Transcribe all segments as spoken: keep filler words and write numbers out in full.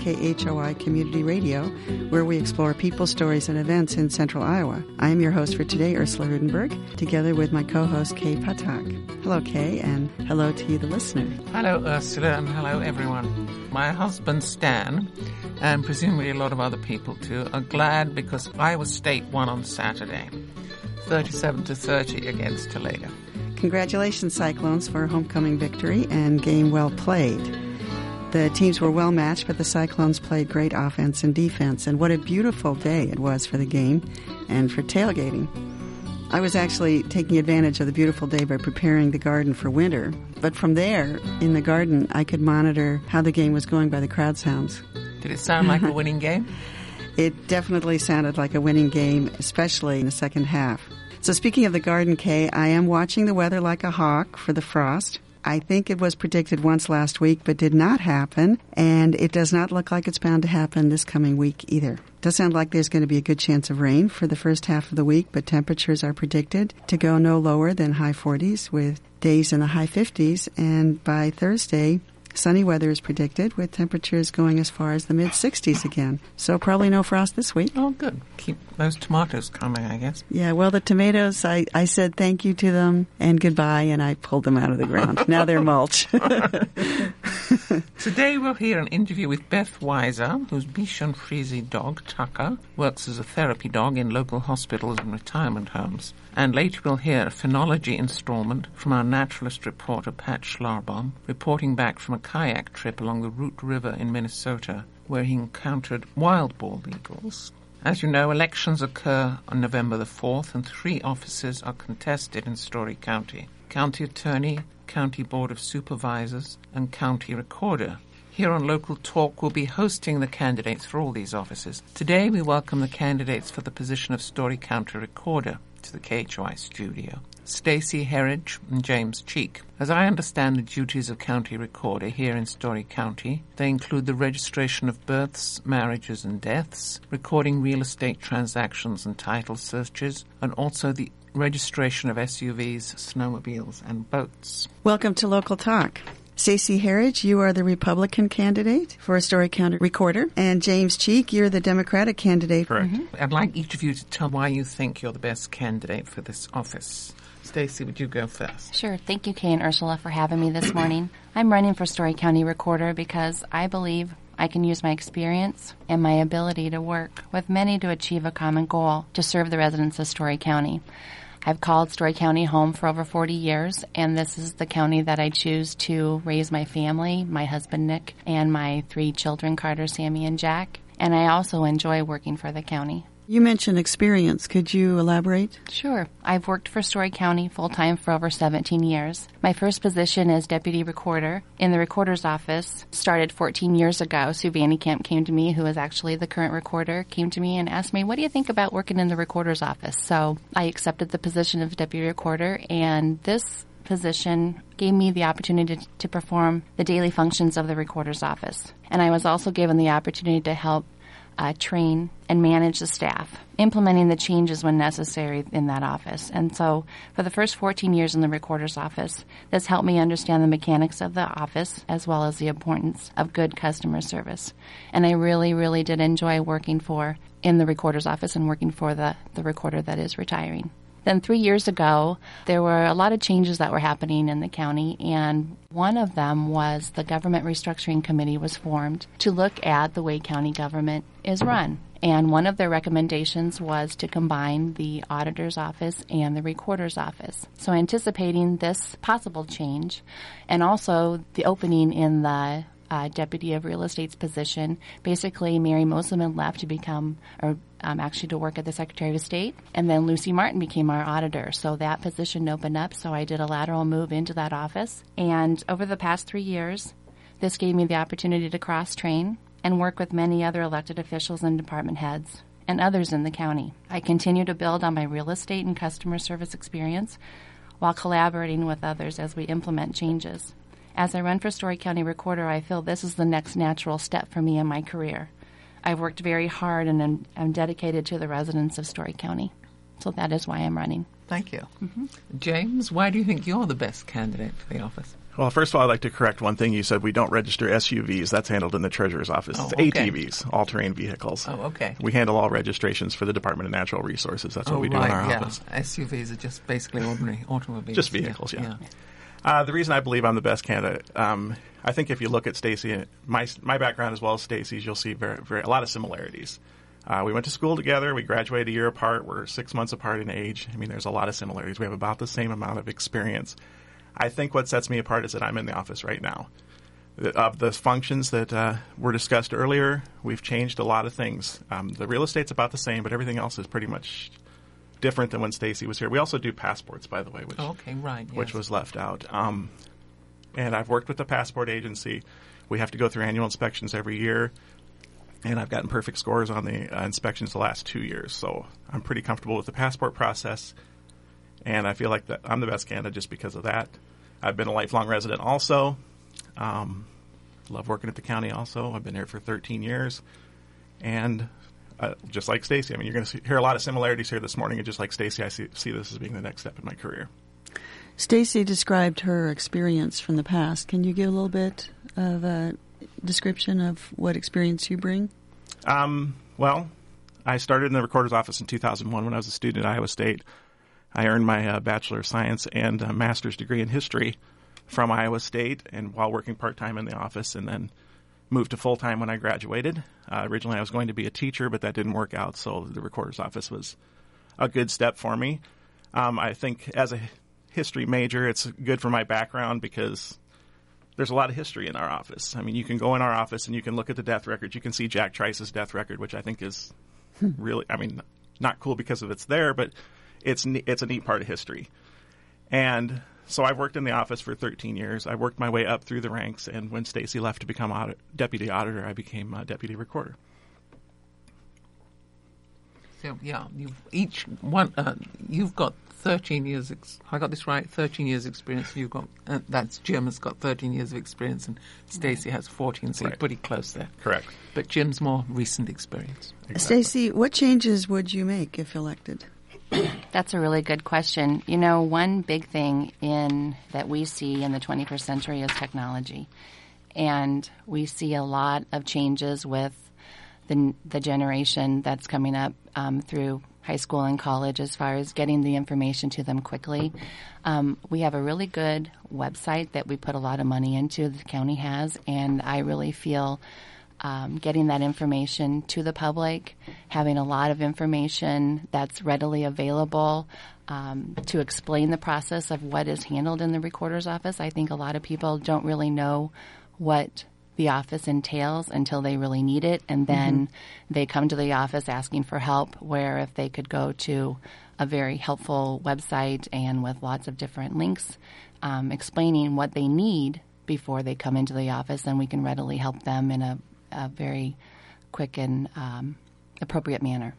K H O I Community Radio, where we explore people, stories, and events in central Iowa. I am your host for today, Ursula Rudenberg, together with my co-host, Kay Patak. Hello, Kay, and hello to you, the listener. Hello, Ursula, and hello, everyone. My husband, Stan, and presumably a lot of other people too, are glad because Iowa State won on Saturday, thirty-seven to thirty against Toledo. Congratulations, Cyclones, for a homecoming victory and game well played. The teams were well matched, but the Cyclones played great offense and defense, and what a beautiful day it was for the game and for tailgating. I was actually taking advantage of the beautiful day by preparing the garden for winter, but from there, in the garden, I could monitor how the game was going by the crowd sounds. Did it sound like a winning game? It definitely sounded like a winning game, especially in the second half. So speaking of the garden, Kay, I am watching the weather like a hawk for the frost. I think it was predicted once last week, but did not happen, and it does not look like it's bound to happen this coming week either. It does sound like there's going to be a good chance of rain for the first half of the week, but temperatures are predicted to go no lower than high forties with days in the high fifties, and by Thursday, sunny weather is predicted with temperatures going as far as the mid-sixties again. So probably no frost this week. Oh, good. Keep those tomatoes coming, I guess. Yeah, well, the tomatoes, I, I said thank you to them and goodbye, and I pulled them out of the ground. Now they're mulch. Today we'll hear an interview with Beth Weiser, whose Bichon Frise dog, Tucker, works as a therapy dog in local hospitals and retirement homes. And later we'll hear a phenology installment from our naturalist reporter, Pat Schlarbaum, reporting back from a kayak trip along the Root River in Minnesota, where he encountered wild bald eagles. As you know, elections occur on November the fourth, and three offices are contested in Story County: County Attorney, County Board of Supervisors, and County Recorder. Here on Local Talk, we'll be hosting the candidates for all these offices. Today, we welcome the candidates for the position of Story County Recorder to the K H O I studio: Stacey Herridge and James Cheek. As I understand the duties of County Recorder here in Story County, they include the registration of births, marriages, and deaths, recording real estate transactions and title searches, and also the registration of S U Vs, snowmobiles, and boats. Welcome to Local Talk. Stacey Herridge, you are the Republican candidate for a Story County Recorder, and James Cheek, you're the Democratic candidate. Correct. Mm-hmm. I'd like each of you to tell why you think you're the best candidate for this office. Stacey, would you go first? Sure. Thank you, Kay and Ursula, for having me this morning. I'm running for Story County Recorder because I believe I can use my experience and my ability to work with many to achieve a common goal to serve the residents of Story County. I've called Story County home for over forty years, and this is the county that I choose to raise my family, my husband Nick, and my three children, Carter, Sammy, and Jack. And I also enjoy working for the county. You mentioned experience. Could you elaborate? Sure. I've worked for Story County full-time for over seventeen years. My first position as deputy recorder in the recorder's office started fourteen years ago. Sue Vandekamp came to me, who is actually the current recorder, came to me and asked me, what do you think about working in the recorder's office? So I accepted the position of deputy recorder, and this position gave me the opportunity to, to perform the daily functions of the recorder's office. And I was also given the opportunity to help Uh, train and manage the staff, implementing the changes when necessary in that office. And so for the first fourteen years in the recorder's office, this helped me understand the mechanics of the office as well as the importance of good customer service. And I really, really did enjoy working for in the recorder's office and working for the, the recorder that is retiring. Then three years ago, there were a lot of changes that were happening in the county, and one of them was the Government Restructuring Committee was formed to look at the way county government is run. And one of their recommendations was to combine the auditor's office and the recorder's office. So anticipating this possible change, and also the opening in the Uh, deputy of real estate's position, basically Mary Mosselman left to become, or um, actually to work at the Secretary of State, and then Lucy Martin became our auditor. So that position opened up, so I did a lateral move into that office. And over the past three years, this gave me the opportunity to cross-train and work with many other elected officials and department heads and others in the county. I continue to build on my real estate and customer service experience while collaborating with others as we implement changes. As I run for Story County Recorder, I feel this is the next natural step for me in my career. I've worked very hard and I'm, I'm dedicated to the residents of Story County. So that is why I'm running. Thank you. Mm-hmm. James, why do you think you're the best candidate for the office? Well, first of all, I'd like to correct one thing. You said we don't register S U Vs. That's handled in the Treasurer's office. Oh, it's okay. A T Vs, all-terrain vehicles. Oh, okay. We handle all registrations for the Department of Natural Resources. That's oh, what we do right, in our yeah. office. S U Vs are just basically ordinary automobiles. Just vehicles, yeah. yeah. Uh, the reason I believe I'm the best candidate, um, I think if you look at Stacy, my my background as well as Stacy's, you'll see very, very a lot of similarities. Uh, we went to school together. We graduated a year apart. We're six months apart in age. I mean, there's a lot of similarities. We have about the same amount of experience. I think what sets me apart is that I'm in the office right now. The, of the functions that uh, were discussed earlier, we've changed a lot of things. Um, the real estate's about the same, but everything else is pretty much different than when Stacy was here. We also do passports, by the way, which, oh, okay, right, yes. which was left out. Um, and I've worked with the passport agency. We have to go through annual inspections every year. And I've gotten perfect scores on the uh, inspections the last two years. So I'm pretty comfortable with the passport process. And I feel like that I'm the best candidate just because of that. I've been a lifelong resident also. Um, love working at the county also. I've been here for thirteen years. And uh, just like Stacy, I mean, you're going to hear a lot of similarities here this morning. And just like Stacy, I see, see this as being the next step in my career. Stacy described her experience from the past. Can you give a little bit of a description of what experience you bring? Um, well, I started in the recorder's office in two thousand one when I was a student at Iowa State. I earned my uh, Bachelor of Science and a master's degree in history from Iowa State, and while working part-time in the office, and then moved to full-time when I graduated. Uh, originally, I was going to be a teacher, but that didn't work out, so the recorder's office was a good step for me. Um, I think as a history major, it's good for my background because there's a lot of history in our office. I mean, you can go in our office and you can look at the death records. You can see Jack Trice's death record, which I think is really, I mean, not cool because of it's there, but it's it's a neat part of history. And so I've worked in the office for thirteen years. I worked my way up through the ranks, and when Stacy left to become audit, deputy auditor, I became uh, deputy recorder. So yeah, you've each one. Uh, you've got thirteen years. Ex- I got this right. Thirteen years experience. You've got uh, that's Jim has got thirteen years of experience, and Stacy has fourteen. So right. You're pretty close there. Correct. But Jim's more recent experience. Exactly. Stacy, what changes would you make if elected? That's a really good question. You know, one big thing in that we see in the twenty-first century is technology, and we see a lot of changes with the the generation that's coming up um, through high school and college as far as getting the information to them quickly. Um, we have a really good website that we put a lot of money into, the county has, and I really feel um, getting that information to the public, having a lot of information that's readily available um, to explain the process of what is handled in the recorder's office. I think a lot of people don't really know what the office entails until they really need it, and then mm-hmm. they come to the office asking for help, where if they could go to a very helpful website and with lots of different links um, explaining what they need before they come into the office, then we can readily help them in a, a very quick and um, appropriate manner.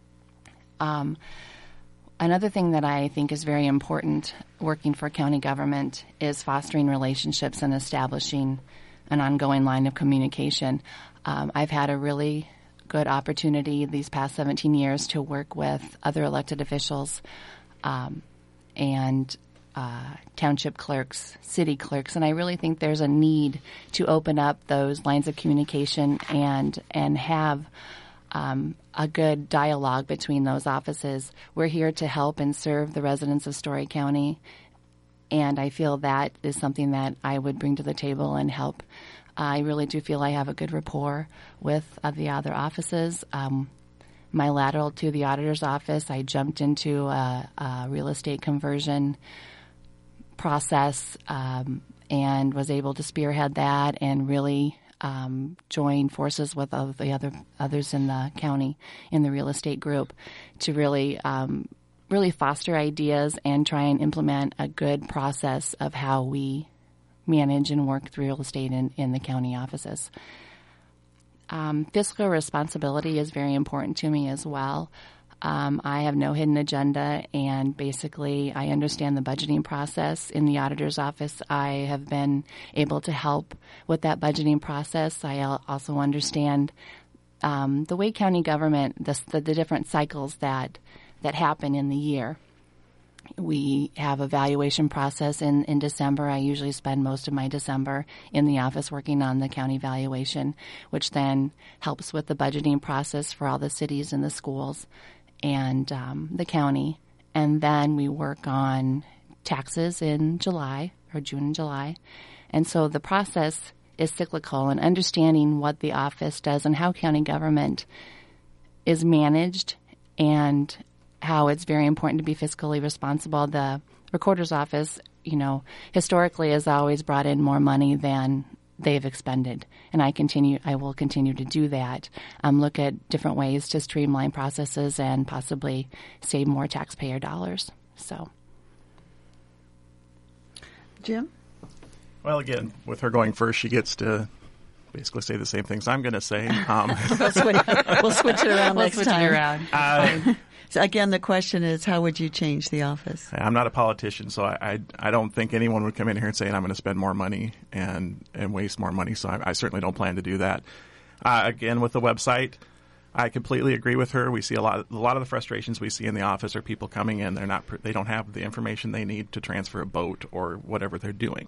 Um, another thing that I think is very important working for county government is fostering relationships and establishing an ongoing line of communication. Um, I've had a really good opportunity these past seventeen years to work with other elected officials um, and uh, township clerks, city clerks, and I really think there's a need to open up those lines of communication and and have um, a good dialogue between those offices. We're here to help and serve the residents of Story County, and I feel that is something that I would bring to the table and help. I really do feel I have a good rapport with uh, the other offices. Um, my lateral to the auditor's office, I jumped into a, a real estate conversion process um, and was able to spearhead that and really um, join forces with all the other others in the county in the real estate group to really um, really foster ideas and try and implement a good process of how we manage and work through real estate in, in the county offices. Um, fiscal responsibility is very important to me as well. Um, I have no hidden agenda, and basically I understand the budgeting process in the auditor's office. I have been able to help with that budgeting process. I also understand um, the way county government, the, the, the different cycles that that happen in the year. We have a valuation process in, in December. I usually spend most of my December in the office working on the county valuation, which then helps with the budgeting process for all the cities and the schools and um, the county. And then we work on taxes in July or June and July. And so the process is cyclical, and understanding what the office does and how county government is managed and how it's very important to be fiscally responsible. The recorder's office, you know, historically has always brought in more money than they've expended, and I continue. I will continue to do that. Um, look at different ways to streamline processes and possibly save more taxpayer dollars. So, Jim? Well, again, with her going first, she gets to basically say the same things I'm going to say. Um, we'll, switch, we'll switch it around we'll next switch time. It around. Uh, so again, the question is, how would you change the office? I'm not a politician, so I, I, I don't think anyone would come in here and say I'm going to spend more money and, and waste more money, so I, I certainly don't plan to do that. Uh, again, with the website, I completely agree with her. We see a lot of, a lot of the frustrations we see in the office are people coming in, they're not they don't have the information they need to transfer a boat or whatever they're doing.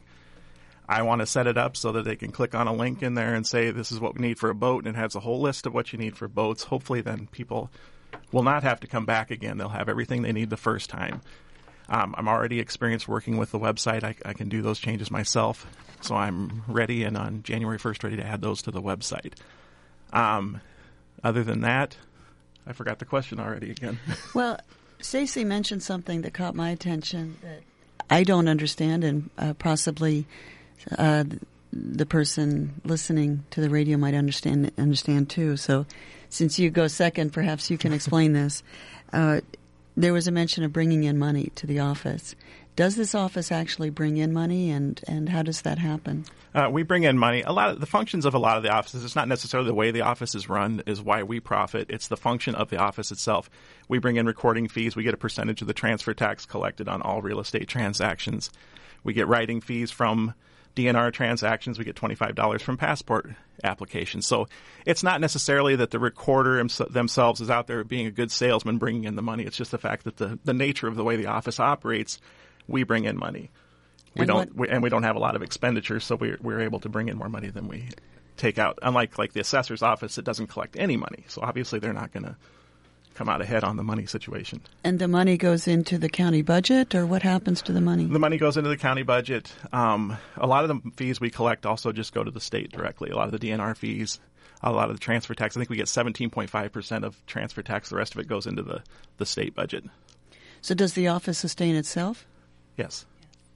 I want to set it up so that they can click on a link in there and say, this is what we need for a boat, and it has a whole list of what you need for boats. Hopefully then people will not have to come back again. They'll have everything they need the first time. Um, I'm already experienced working with the website. I, I can do those changes myself. So I'm ready, and on January first, ready to add those to the website. Um, other than that, I forgot the question already again. Well, Stacy mentioned something that caught my attention that I don't understand, and uh, possibly uh, the person listening to the radio might understand understand too. So since you go second, perhaps you can explain this. Uh, there was a mention of bringing in money to the office. Does this office actually bring in money, and, and how does that happen? Uh, we bring in money. A lot of the functions of a lot of the offices, it's not necessarily the way the office is run is why we profit. It's the function of the office itself. We bring in recording fees. We get a percentage of the transfer tax collected on all real estate transactions. We get writing fees from D N R transactions. We get twenty-five dollars from passport applications. So it's not necessarily that the recorder themselves is out there being a good salesman bringing in the money. It's just the fact that the, the nature of the way the office operates, we bring in money. We and don't, what, we, and we don't have a lot of expenditures, so we're, we're able to bring in more money than we take out. Unlike like the assessor's office, it doesn't collect any money. So obviously they're not going to come out ahead on the money situation. And the money goes into the county budget, or what happens to the money? The money goes into the county budget. Um, a lot of the fees we collect also just go to the state directly. A lot of the D N R fees, a lot of the transfer tax. I think we get seventeen point five percent of transfer tax. The rest of it goes into the, the state budget. So does the office sustain itself? Yes.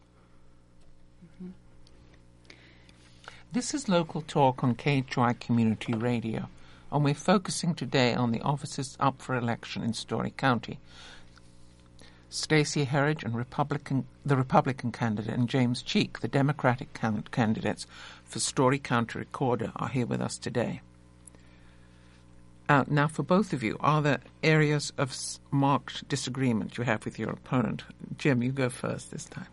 Mm-hmm. This is Local Talk on K H Y Community Radio, and we're focusing today on the offices up for election in Story County. Stacey Herridge, and Republican, the Republican candidate, and James Cheek, the Democratic can- candidates for Story County Recorder, are here with us today. Uh, now, for both of you, are there areas of s- marked disagreement you have with your opponent? Jim, you go first this time.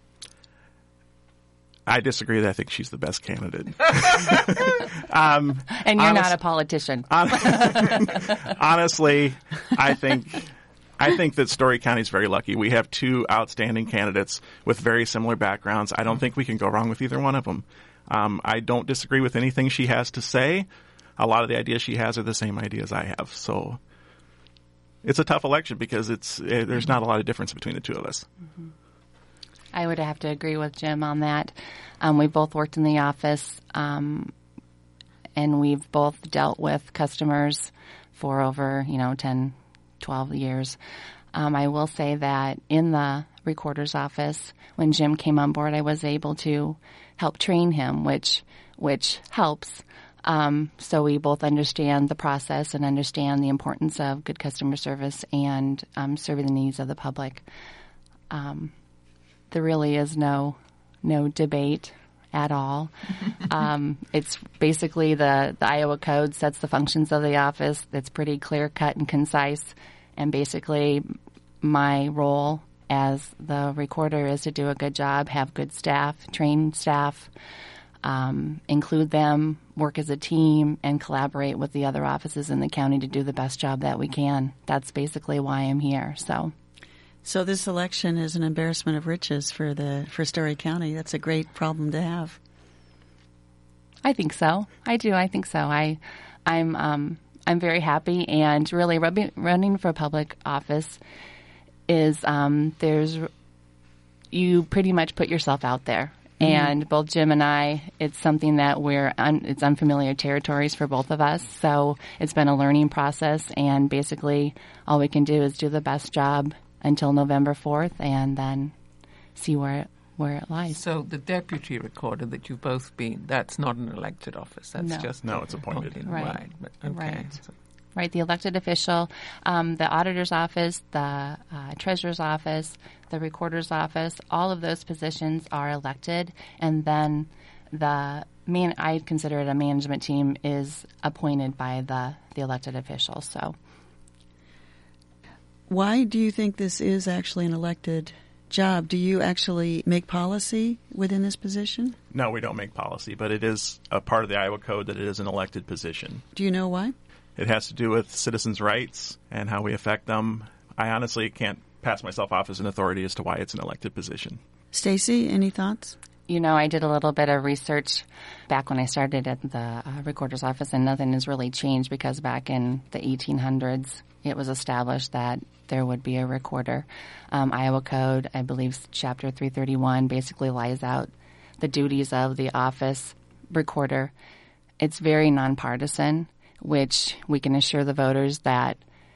I disagree that I think she's the best candidate. um, and you're honest, not a politician. Honestly, I think I think that Story County is very lucky. We have two outstanding candidates with very similar backgrounds. I don't think we can go wrong with either one of them. Um, I don't disagree with anything she has to say. A lot of the ideas she has are the same ideas I have. So it's a tough election because it's it, there's not a lot of difference between the two of us. Mm-hmm. I would have to agree with Jim on that. Um, we both worked in the office, um, and we've both dealt with customers for over, you know, ten, twelve years. Um, I will say that in the recorder's office, when Jim came on board, I was able to help train him, which which helps. Um, so we both understand the process and understand the importance of good customer service and um, serving the needs of the public. Um, there really is no no debate at all. um, it's basically the, the Iowa Code sets the functions of the office. It's pretty clear cut and concise. And basically my role as the recorder is to do a good job, have good staff, train staff, um, include them, work as a team, and collaborate with the other offices in the county to do the best job that we can. That's basically why I'm here. So, So this election is an embarrassment of riches for the for Story County. That's a great problem to have. I think so. I do. I think so. I, I'm, um, I'm very happy, and really rubbing, running for public office is um, there's you pretty much put yourself out there. Mm-hmm. And both Jim and I, it's something that we're un, it's unfamiliar territories for both of us. So it's been a learning process, and basically all we can do is do the best job until November fourth, and then see where it, where it lies. So the deputy recorder that you've both been, that's not an elected office. That's No. just No, it's appointed. appointed. Right. Right. But, okay. Right. So, Right, the elected official, um, the auditor's office, the uh, treasurer's office, the recorder's office, all of those positions are elected, and then the man, I consider it a management team, is appointed by the, the elected official. So, why do you think this is actually an elected job? Do you actually make policy within this position? No, we don't make policy, but it is a part of the Iowa Code that it is an elected position. Do you know why? It has to do with citizens' rights and how we affect them. I honestly can't pass myself off as an authority as to why it's an elected position. Stacy, any thoughts? you know, I did a little bit of research back when I started at the uh, recorder's office, and nothing has really changed because back in the eighteen hundreds, it was established that there would be a recorder. Um, Iowa Code, I believe, Chapter three thirty-one basically lays out the duties of the office recorder. It's very nonpartisan, which we can assure the voters that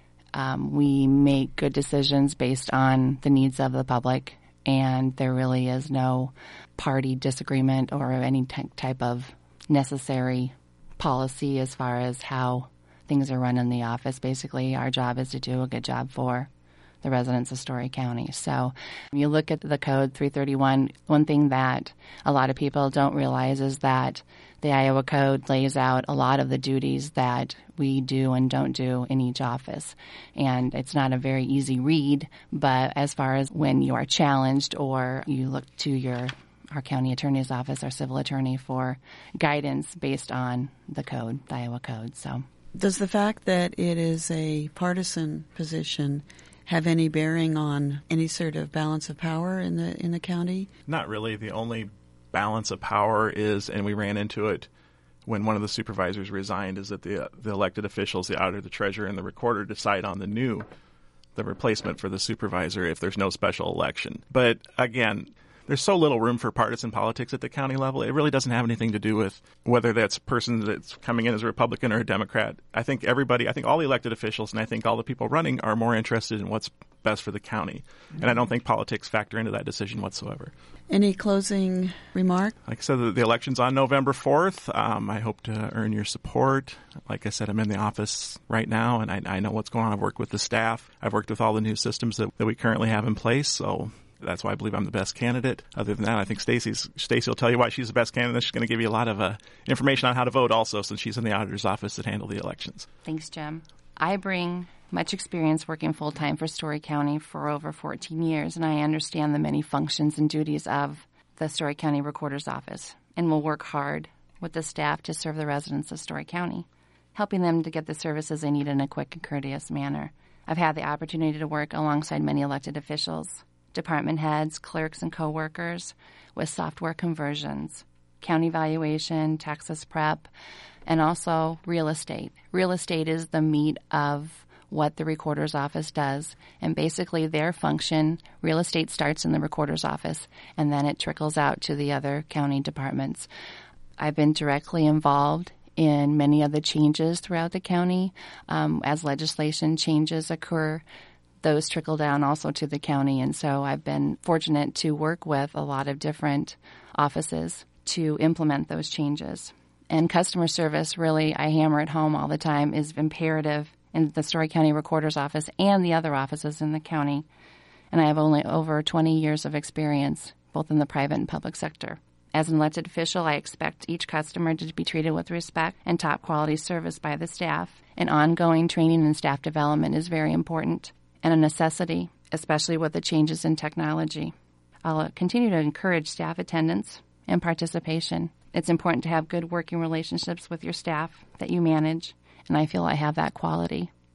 um, we make good decisions based on the needs of the public, and there really is no party disagreement or any t- type of necessary policy as far as how things are run in the office. Basically, our job is to do a good job for the residents of Story County. So when you look at the code three thirty-one, one thing that a lot of people don't realize is that the Iowa Code lays out a lot of the duties that we do and don't do in each office. And it's not a very easy read, but as far as when you are challenged or you look to your our county attorney's office, our civil attorney, for guidance based on the code, the Iowa Code. So, does the fact that it is a partisan position have any bearing on any sort of balance of power in the in the county? Not really. The only balance of power is, and we ran into it when one of the supervisors resigned, is that the uh, the elected officials, the auditor, the treasurer, and the recorder decide on the new, the replacement for the supervisor if there's no special election. But again, there's so little room for partisan politics at the county level. It really doesn't have anything to do with whether that's a person that's coming in as a Republican or a Democrat. I think everybody, I think all the elected officials, and I think all the people running are more interested in what's best for the county. And I don't think politics factor into that decision whatsoever. Any closing remark? Like I said, the, the election's on November fourth. Um, I hope to earn your support. Like I said, I'm in the office right now, and I, I know what's going on. I've worked with the staff. I've worked with all the new systems that, that we currently have in place, so that's why I believe I'm the best candidate. Other than that, I think Stacy's Stacy will tell you why she's the best candidate. She's going to give you a lot of uh, information on how to vote also, since she's in the auditor's office that handle the elections. Thanks, Jim. I bring much experience working full-time for Story County for over fourteen years, and I understand the many functions and duties of the Story County Recorder's Office, and will work hard with the staff to serve the residents of Story County, helping them to get the services they need in a quick and courteous manner. I've had the opportunity to work alongside many elected officials, department heads, clerks, and co-workers with software conversions, county valuation, taxes prep, and also real estate. Real estate is the meat of what the recorder's office does, and basically their function, real estate starts in the recorder's office, and then it trickles out to the other county departments. I've been directly involved in many of the changes throughout the county. Um, as legislation changes occur, those trickle down also to the county, and so I've been fortunate to work with a lot of different offices to implement those changes. And customer service, really, I hammer it home all the time, is imperative in the Story County Recorder's Office and the other offices in the county. And I have only over twenty years of experience, both in the private and public sector. As an elected official, I expect each customer to be treated with respect and top quality service by the staff. And ongoing training and staff development is very important and a necessity, especially with the changes in technology. I'll continue to encourage staff attendance and participation. It's important to have good working relationships with your staff that you manage, and I feel I have that quality.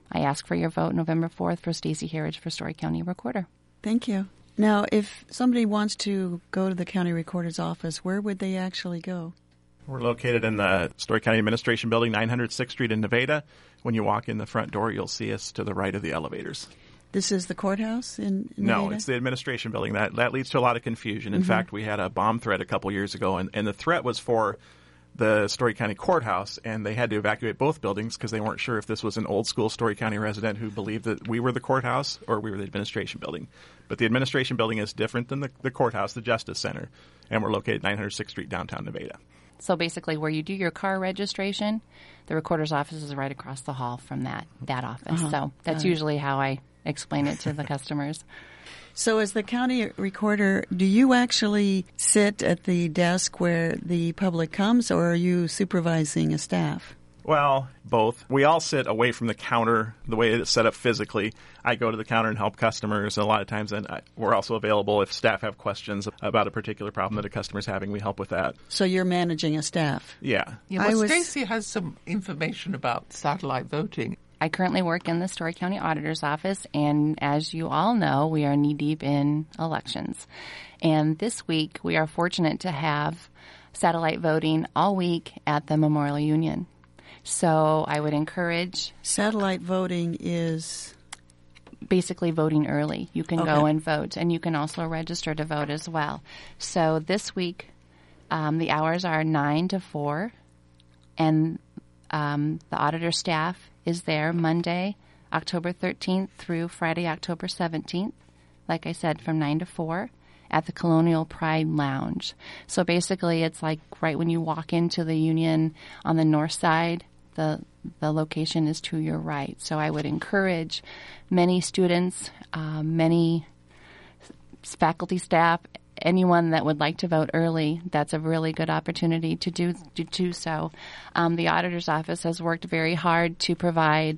I ask for your vote November fourth for Stacey Harridge for Story County Recorder. Thank you. Now, if somebody wants to go to the county recorder's office, where would they actually go? We're located in the Story County Administration Building, nine hundred sixth Street in Nevada. When you walk in the front door, you'll see us to the right of the elevators. This is the courthouse in, in No, Nevada? it's the administration building. That that leads to a lot of confusion. In mm-hmm. fact, we had a bomb threat a couple years ago, and, and the threat was for the Story County Courthouse, and they had to evacuate both buildings because they weren't sure if this was an old-school Story County resident who believed that we were the courthouse or we were the administration building. But the administration building is different than the, the courthouse, the Justice Center, and we're located at nine hundred sixth Street, downtown Nevada. So basically where you do your car registration, the recorder's office is right across the hall from that, that office. Uh-huh. So that's uh, usually how I explain it to the customers. So as the county recorder, do you actually sit at the desk where the public comes, or are you supervising a staff? Well, both. We all sit away from the counter the way it's set up physically. I go to the counter and help customers, and a lot of times then I, we're also available if staff have questions about a particular problem that a customer's having. We help with that. So you're managing a staff? Yeah. Yeah, well, was... Stacey has some information about satellite voting. I currently work in the Story County Auditor's Office, and as you all know, we are knee-deep in elections. And this week, we are fortunate to have satellite voting all week at the Memorial Union. So I would encourage... Satellite voting is... basically voting early. You can okay. go and vote, and you can also register to vote as well. So this week, um, the hours are nine to four, and um, the auditor staff is there Monday, October thirteenth through Friday, October seventeenth, like I said, from nine to four at the Colonial Pride Lounge. So basically it's like right when you walk into the Union on the north side, the the location is to your right. So I would encourage many students, uh, many faculty staff, anyone that would like to vote early, that's a really good opportunity to do to do so. Um, the auditor's office has worked very hard to provide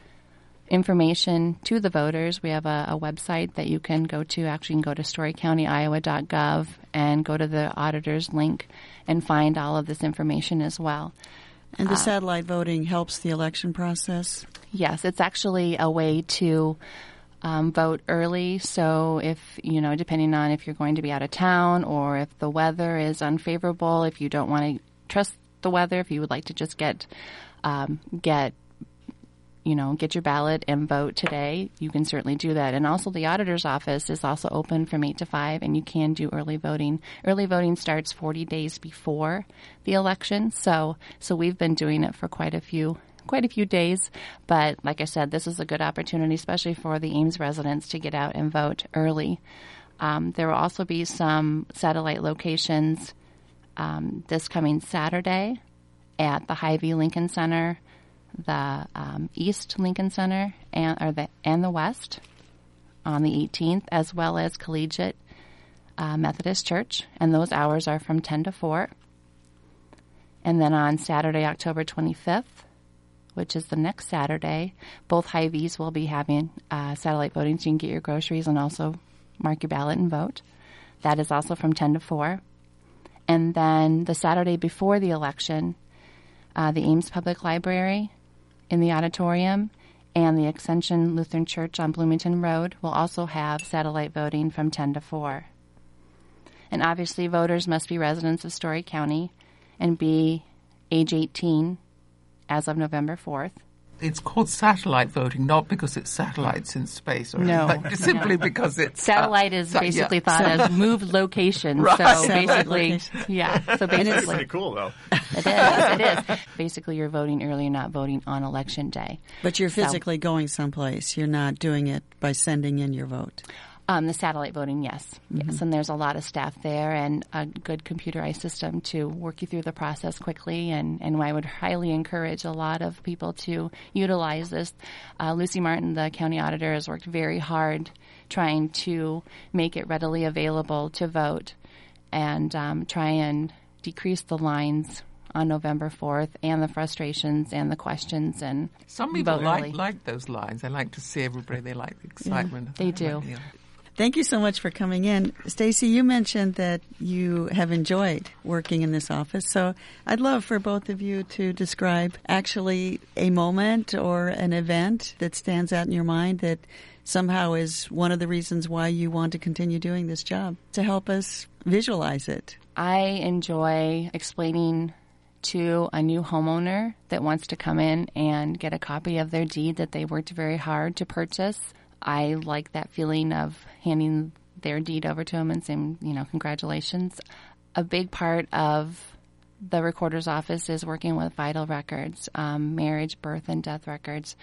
information to the voters. We have a, a website that you can go to. Actually, you can go to story county iowa dot gov and go to the auditor's link and find all of this information as well. And the uh, satellite voting helps the election process? Yes, it's actually a way to Um, vote early. So if, you know, depending on if you're going to be out of town or if the weather is unfavorable, if you don't want to trust the weather, if you would like to just get, um, get, you know, get your ballot and vote today, you can certainly do that. And also the auditor's office is also open from eight to five, and you can do early voting. Early voting starts forty days before the election. So, so we've been doing it for quite a few quite a few days, but like I said, this is a good opportunity, especially for the Ames residents, to get out and vote early. Um, there will also be some satellite locations um, this coming Saturday at the Hy-Vee Lincoln Center, the um, East Lincoln Center, and or the and the West on the eighteenth, as well as Collegiate uh, Methodist Church, and those hours are from ten to four. And then on Saturday, October twenty-fifth, which is the next Saturday, both Hy-Vees will be having uh, satellite voting, so you can get your groceries and also mark your ballot and vote. That is also from ten to four. And then the Saturday before the election, uh, the Ames Public Library in the auditorium and the Ascension Lutheran Church on Bloomington Road will also have satellite voting from ten to four. And obviously voters must be residents of Story County and be age eighteen as of November fourth. It's called satellite voting, not because it's satellites in space, or no, anything, simply no. because it's satellite uh, is basically yeah. thought as moved location. Right. So Satellite basically, location. yeah. So basically, It's pretty cool, though. It is. It is. Basically, you're voting early, you're not voting on election day. But you're physically so, going someplace. You're not doing it by sending in your vote. Um, the satellite voting, yes. Mm-hmm. Yes, and there's a lot of staff there and a good computerized system to work you through the process quickly, and, and I would highly encourage a lot of people to utilize this. Uh, Lucy Martin, the county auditor, has worked very hard trying to make it readily available to vote and um, try and decrease the lines on November fourth and the frustrations and the questions. And some people vote like, early. like those lines. They like to see everybody. They like the excitement. Yeah, they do. Yeah. Thank you so much for coming in. Stacy, you mentioned that you have enjoyed working in this office, so I'd love for both of you to describe actually a moment or an event that stands out in your mind that somehow is one of the reasons why you want to continue doing this job, to help us visualize it. I enjoy explaining to a new homeowner that wants to come in and get a copy of their deed that they worked very hard to purchase. I like that feeling of handing their deed over to them and saying, you know, congratulations. A big part of the recorder's office is working with vital records, um, marriage, birth, and death records.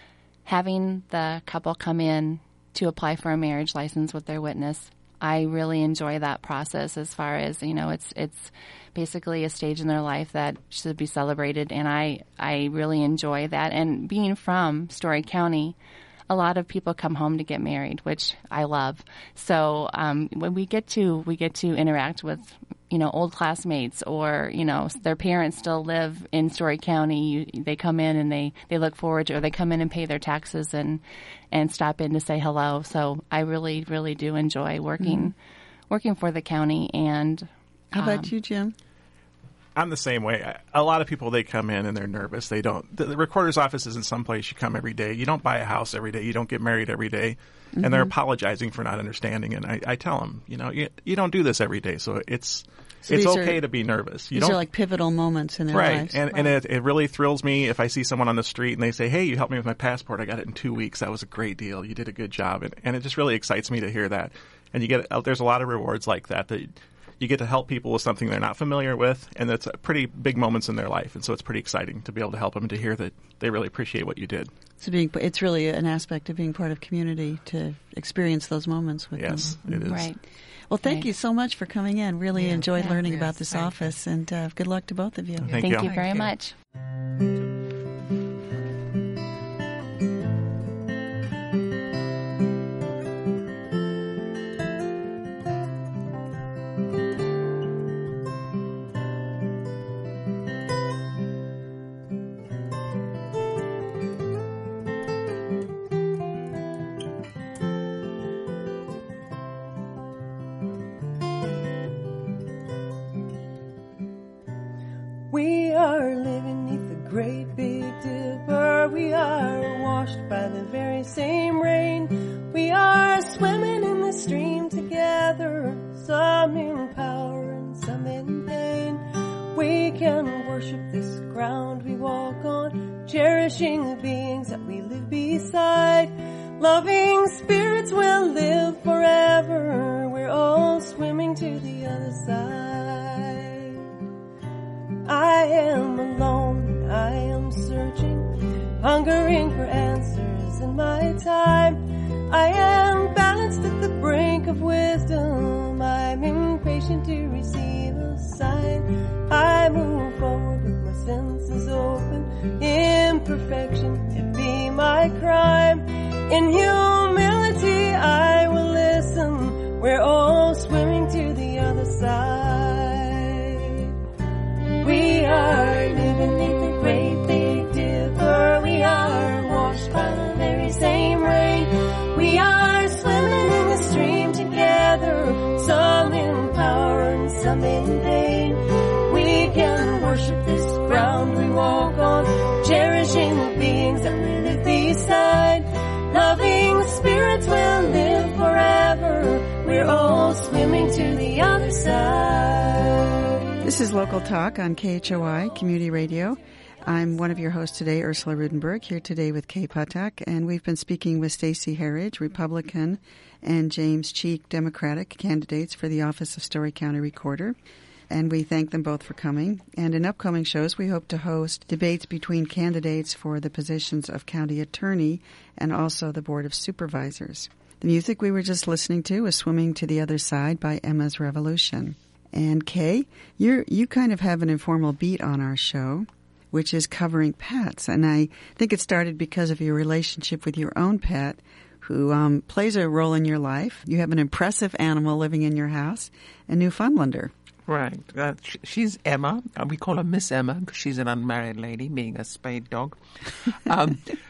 Having the couple come in to apply for a marriage license with their witness, I really enjoy that process as far as, you know, it's it's basically a stage in their life that should be celebrated, and I, I really enjoy that. And being from Story County, a lot of people come home to get married, which I love. So um, when we get to we get to interact with, you know, old classmates, or, you know, their parents still live in Story County. You, they come in and they, they look forward to, or they come in and pay their taxes and and stop in to say hello. So I really, really do enjoy working mm-hmm. working for the county. And how about um, you, Jim? I'm the same way. A lot of people, they come in and they're nervous. They don't. The, the recorder's office isn't someplace you come every day. You don't buy a house every day. You don't get married every day. Mm-hmm. And they're apologizing for not understanding. And I, I tell them, you know, you, you don't do this every day. So it's so it's okay are, to be nervous. You these don't, are like pivotal moments in their right. lives. And, right. And it, it really thrills me if I see someone on the street and they say, hey, you helped me with my passport. I got it in two weeks. That was a great deal. You did a good job. And, and it just really excites me to hear that. And you get there's a lot of rewards like that that you get to help people with something they're not familiar with, and that's pretty big moments in their life. And so it's pretty exciting to be able to help them and to hear that they really appreciate what you did. So being, it's really an aspect of being part of community to experience those moments with yes, them. Yes, it is. Right. Well, thank right. you so much for coming in. Really yeah. enjoyed yeah, learning yes, about this office, you. and uh, good luck to both of you. Thank, thank you. you very thank you. much. We are living neath the great big dipper. We are washed by the very same rain. We are swimming in the stream together, some in power and some in pain. We can worship this ground we walk on, cherishing the beings that we live beside. Loving spirits will live forever. We're all swimming to the other side. I am alone, I am searching, hungering for answers in my time. I am balanced at the brink of wisdom. I'm impatient to receive a sign. I move forward with my senses open. Imperfection, it be my crime. In humility I will listen. We're all swimming to the other side. We are living neath the great big dipper. We are washed by the very same rain. We are swimming in the stream together, some in power and some in pain. We can worship this ground we walk on, cherishing the beings that we live beside. Loving spirits will live forever. We're all swimming to the other side. This is Local Talk on K H O I Community Radio. I'm one of your hosts today, Ursula Rudenberg, here today with Kay Patak, and we've been speaking with Stacy Herridge, Republican, and James Cheek, Democratic candidates for the office of Story County Recorder. And we thank them both for coming. And in upcoming shows, we hope to host debates between candidates for the positions of county attorney and also the Board of Supervisors. The music we were just listening to was Swimming to the Other Side by Emma's Revolution. And Kay, you you kind of have an informal beat on our show, which is covering pets. And I think it started because of your relationship with your own pet, who um, plays a role in your life. You have an impressive animal living in your house, a Newfoundlander. Right. Uh, sh- she's Emma. Uh, we call her Miss Emma because she's an unmarried lady, being a spayed dog. Um,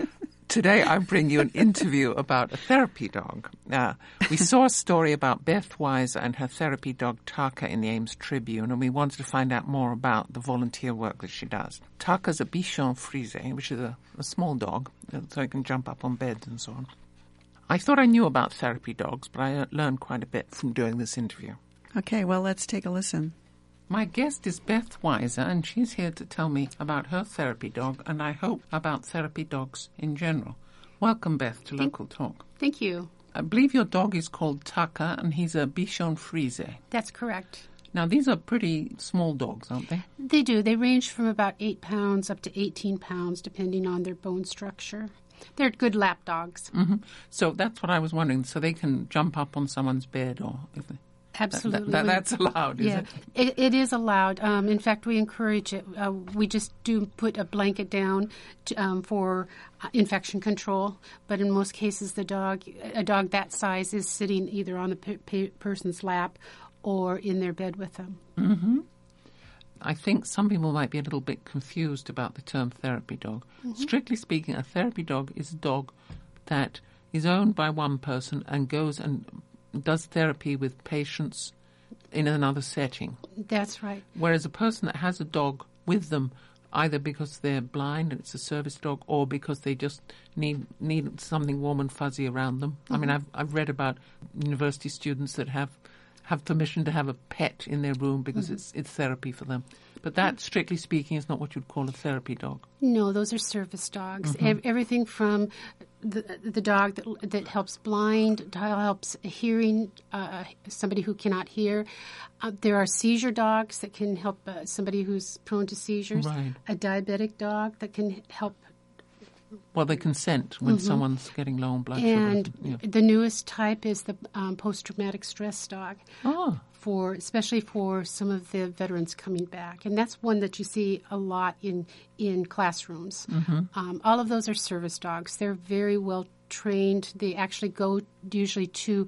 Today I bring you an interview about a therapy dog. Uh, we saw a story about Beth Weiser and her therapy dog Taka in the Ames Tribune, and we wanted to find out more about the volunteer work that she does. Taka's a Bichon Frise, which is a, a small dog, so it can jump up on beds and so on. I thought I knew about therapy dogs, but I learned quite a bit from doing this interview. Okay, well, let's take a listen. My guest is Beth Weiser, and she's here to tell me about her therapy dog, and I hope about therapy dogs in general. Welcome, Beth, to Local Talk. Thank you. I believe your dog is called Taka, and he's a Bichon Frise. That's correct. Now, these are pretty small dogs, aren't they? They do. They range from about eight pounds up to eighteen pounds, depending on their bone structure. They're good lap dogs. Mm-hmm. So that's what I was wondering. So they can jump up on someone's bed or... If they, Absolutely. That, that, that's allowed, is yeah, it? it? It is allowed. Um, in fact, we encourage it. Uh, we just do put a blanket down to, um, for uh, infection control. But in most cases, the dog, a dog that size is sitting either on the pe- pe- person's lap or in their bed with them. Mm-hmm. I think some people might be a little bit confused about the term therapy dog. Mm-hmm. Strictly speaking, a therapy dog is a dog that is owned by one person and goes and does therapy with patients in another setting. That's right. Whereas a person that has a dog with them, either because they're blind and it's a service dog, or because they just need need something warm and fuzzy around them. Mm-hmm. I mean, I've I've read about university students that have have permission to have a pet in their room because mm-hmm. it's it's therapy for them. But that, strictly speaking, is not what you'd call a therapy dog. No, those are service dogs. Mm-hmm. E- everything from the the dog that that helps blind, helps hearing, uh, somebody who cannot hear. Uh, there are seizure dogs that can help uh, somebody who's prone to seizures. Right. A diabetic dog that can help. Well, they consent when mm-hmm. someone's getting low on blood and sugar. Yeah. The newest type is the um, post-traumatic stress dog. Oh. For especially for some of the veterans coming back, and that's one that you see a lot in in classrooms. Mm-hmm. Um, all of those are service dogs. They're very well trained. They actually go usually to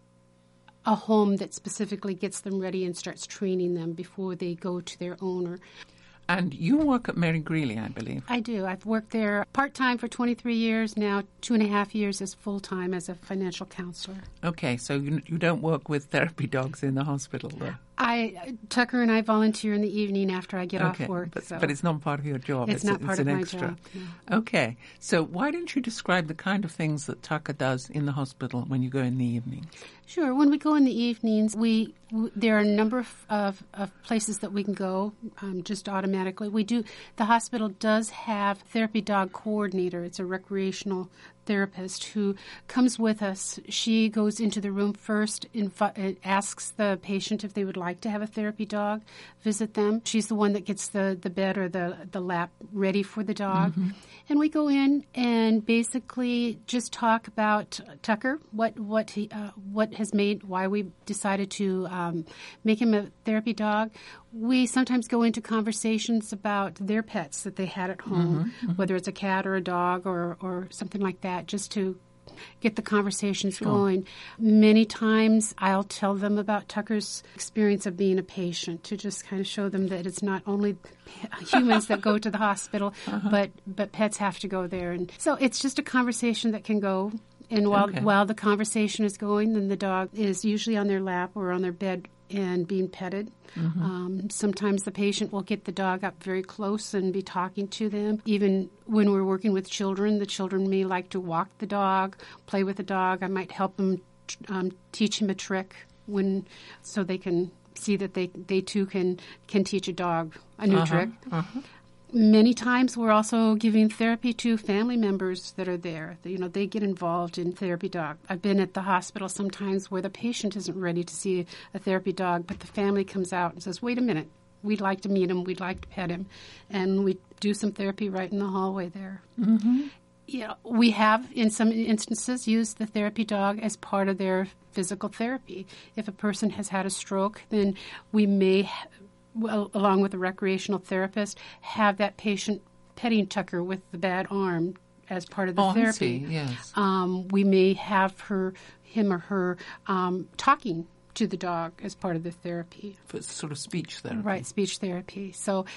a home that specifically gets them ready and starts training them before they go to their owner. And you work at Mary Greeley, I believe. I do. I've worked there part-time for twenty-three years, now two and a half years as full-time as a financial counselor. Okay, so you, you don't work with therapy dogs in the hospital, though? I Tucker and I volunteer in the evening after I get okay, off work. But, so. but it's not part of your job. It's, it's not a, part it's of an my extra. job. No. Okay, so why don't you describe the kind of things that Tucker does in the hospital when you go in the evening? Sure. When we go in the evenings, we w- there are a number of, of, of places that we can go um, just automatically. We do. The hospital does have therapy dog coordinator. It's a recreational therapist who comes with us. She goes into the room first, invi- asks the patient if they would like to have a therapy dog, visit them. She's the one that gets the, the bed or the, the lap ready for the dog. Mm-hmm. And we go in and basically just talk about Tucker, what what he, uh, what has made, why we decided to um, make him a therapy dog. We sometimes go into conversations about their pets that they had at home, mm-hmm, mm-hmm. whether it's a cat or a dog or, or something like that, just to get the conversations sure. going. Many times I'll tell them about Tucker's experience of being a patient to just kind of show them that it's not only humans that go to the hospital, uh-huh. but, but pets have to go there. And so it's just a conversation that can go. And while okay. while the conversation is going, then the dog is usually on their lap or on their bed and being petted. Mm-hmm. Um, sometimes the patient will get the dog up very close and be talking to them. Even when we're working with children, the children may like to walk the dog, play with the dog. I might help them um, teach him a trick when so they can see that they, they too can, can teach a dog a new uh-huh. trick. Uh-huh. Many times we're also giving therapy to family members that are there. You know, they get involved in therapy dog. I've been at the hospital sometimes where the patient isn't ready to see a therapy dog, but the family comes out and says, wait a minute, we'd like to meet him, we'd like to pet him. And we do some therapy right in the hallway there. Mm-hmm. You know, we have, in some instances, used the therapy dog as part of their physical therapy. If a person has had a stroke, then we may well, along with a recreational therapist, have that patient petting Tucker with the bad arm as part of the oh, therapy. I see. Yes. Um, we may have her, him or her, um, talking to the dog as part of the therapy. For sort of speech therapy. Right, speech therapy. So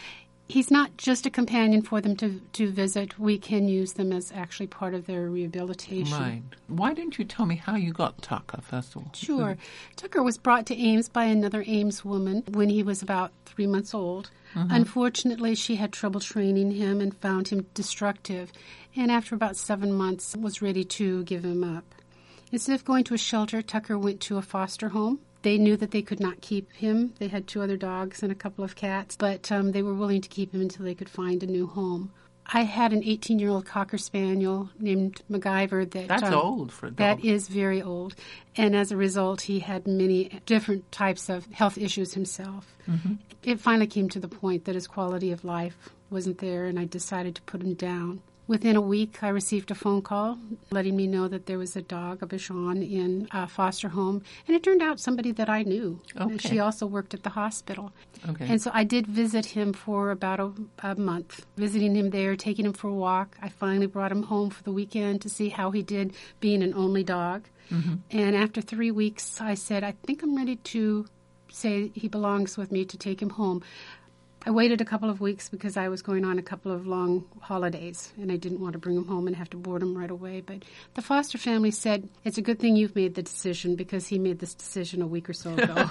he's not just a companion for them to, to visit. We can use them as actually part of their rehabilitation. Right. Why don't you tell me how you got Tucker, first of all? Sure. Tucker was brought to Ames by another Ames woman when he was about three months old. Mm-hmm. Unfortunately, she had trouble training him and found him destructive, and after about seven months was ready to give him up. Instead of going to a shelter, Tucker went to a foster home. They knew that they could not keep him. They had two other dogs and a couple of cats, but um, they were willing to keep him until they could find a new home. I had an eighteen-year-old Cocker Spaniel named MacGyver. That, That's um, old for a dog. That is very old. And as a result, he had many different types of health issues himself. Mm-hmm. It finally came to the point that his quality of life wasn't there, and I decided to put him down. Within a week, I received a phone call letting me know that there was a dog, a Bichon, in a foster home. And it turned out somebody that I knew. Okay. She also worked at the hospital. Okay. And so I did visit him for about a, a month, visiting him there, taking him for a walk. I finally brought him home for the weekend to see how he did being an only dog. Mm-hmm. And after three weeks, I said, I think I'm ready to say he belongs with me, to take him home. I waited a couple of weeks because I was going on a couple of long holidays, and I didn't want to bring him home and have to board him right away. But the foster family said, it's a good thing you've made the decision, because he made this decision a week or so ago.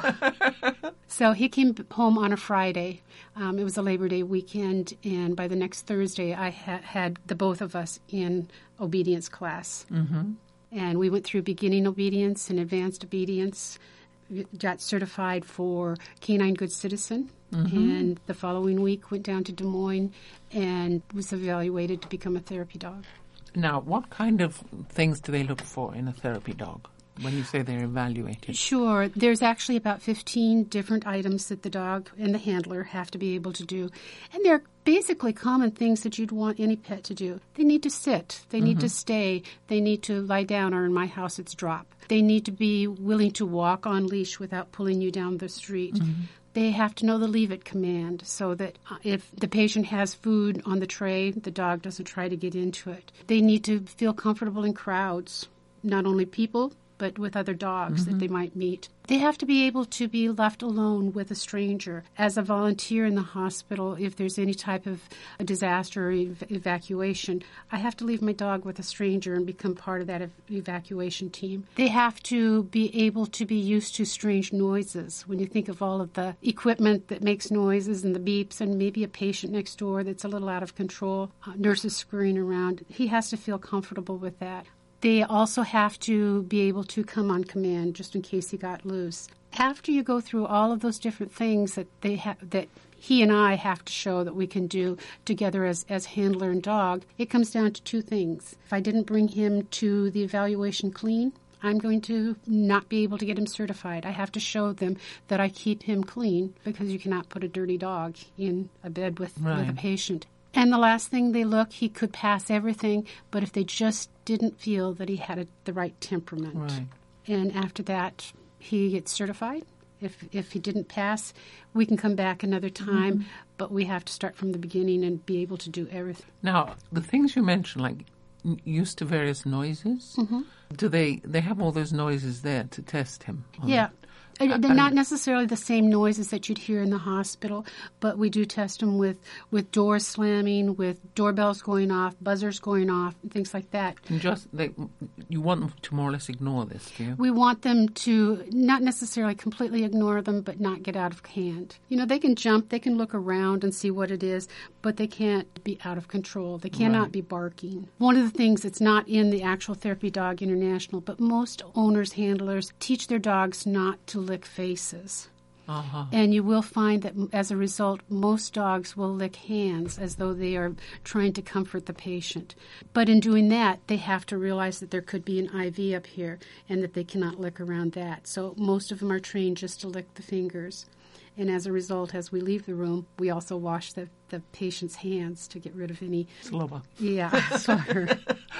So he came home on a Friday. Um, it was a Labor Day weekend, and by the next Thursday, I ha- had the both of us in obedience class. Mm-hmm. And we went through beginning obedience and advanced obedience, got certified for Canine Good Citizen. Mm-hmm. And the following week went down to Des Moines and was evaluated to become a therapy dog. Now, what kind of things do they look for in a therapy dog when you say they're evaluated? Sure. There's actually about fifteen different items that the dog and the handler have to be able to do. And they're basically common things that you'd want any pet to do. They need to sit. They need mm-hmm. to stay. They need to lie down, or in my house it's drop. They need to be willing to walk on leash without pulling you down the street. Mm-hmm. They have to know the leave it command, so that if the patient has food on the tray, the dog doesn't try to get into it. They need to feel comfortable in crowds, not only people, but with other dogs mm-hmm. that they might meet. They have to be able to be left alone with a stranger. As a volunteer in the hospital, if there's any type of a disaster or ev- evacuation, I have to leave my dog with a stranger and become part of that ev- evacuation team. They have to be able to be used to strange noises. When you think of all of the equipment that makes noises and the beeps and maybe a patient next door that's a little out of control, uh, nurses scurrying around, he has to feel comfortable with that. They also have to be able to come on command just in case he got loose. After you go through all of those different things that they ha- that he and I have to show that we can do together as, as handler and dog, it comes down to two things. If I didn't bring him to the evaluation clean, I'm going to not be able to get him certified. I have to show them that I keep him clean, because you cannot put a dirty dog in a bed with, right. with a patient. And the last thing they look, he could pass everything, but if they just didn't feel that he had a, the right temperament. Right. And after that, he gets certified. If if he didn't pass, we can come back another time, mm-hmm. but we have to start from the beginning and be able to do everything. Now, the things you mentioned, like used to various noises, mm-hmm. do they, they have all those noises there to test him? Yeah. That? Uh, they're not necessarily the same noises that you'd hear in the hospital, but we do test them with, with doors slamming, with doorbells going off, buzzers going off, and things like that. And just they, you want them to more or less ignore this, do you? We want them to not necessarily completely ignore them, but not get out of hand. You know, they can jump, they can look around and see what it is, but they can't be out of control. They cannot right. be barking. One of the things that's not in the actual Therapy Dog International, but most owners, handlers, teach their dogs not to lick faces. Uh-huh. And you will find that as a result, most dogs will lick hands as though they are trying to comfort the patient. But in doing that, they have to realize that there could be an I V up here and that they cannot lick around that. So most of them are trained just to lick the fingers. And as a result, as we leave the room, we also wash the, the patient's hands to get rid of any... Slobber. Yeah, slobber.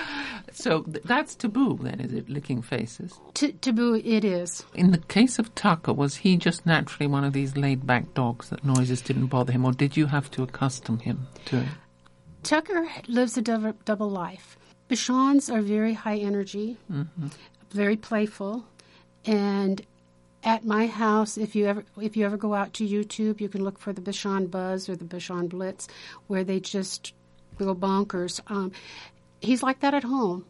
So th- that's taboo, then, is it, licking faces? T- taboo it is. In the case of Tucker, was he just naturally one of these laid-back dogs that noises didn't bother him, or did you have to accustom him to it? Tucker lives a double, double life. Bichons are very high energy, mm-hmm. very playful, and At my house, if you ever if you ever go out to YouTube, you can look for the Bichon Buzz or the Bichon Blitz, where they just go bonkers. Um, he's like that at home.